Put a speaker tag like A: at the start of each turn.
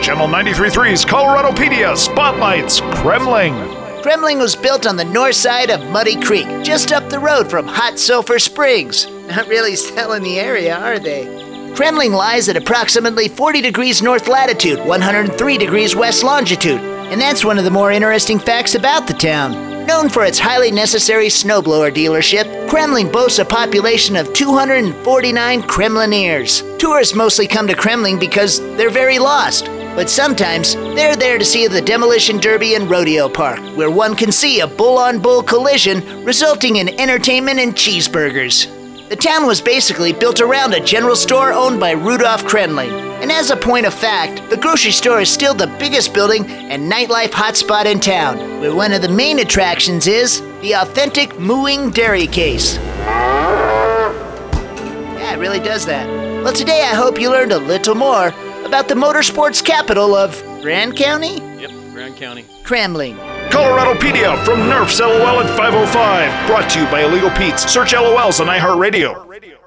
A: Channel 93.3's Coloradopedia spotlights Kremling.
B: Kremling was built on the north side of Muddy Creek, just up the road from Hot Sulphur Springs. Not really selling the area, are they? Kremling lies at approximately 40 degrees north latitude, 103 degrees west longitude, and that's one of the more interesting facts about the town. Known for its highly necessary snowblower dealership, Kremling boasts a population of 249 Kremlineers. Tourists mostly come to Kremling because they're very lost, but sometimes they're there to see the Demolition Derby and Rodeo Park, where one can see a bull-on-bull collision resulting in entertainment and cheeseburgers. The town was basically built around a general store owned by Rudolf Kremling. And as a point of fact, the grocery store is still the biggest building and nightlife hotspot in town, where one of the main attractions is the authentic mooing dairy case. Yeah, it really does that. Well, today I hope you learned a little more about the motorsports capital of Grand County?
C: Yep, Grand County.
B: Kremling.
A: Coloradopedia from Nerf's LOL at 505. Brought to you by Illegal Pete's. Search LOLs on iHeartRadio.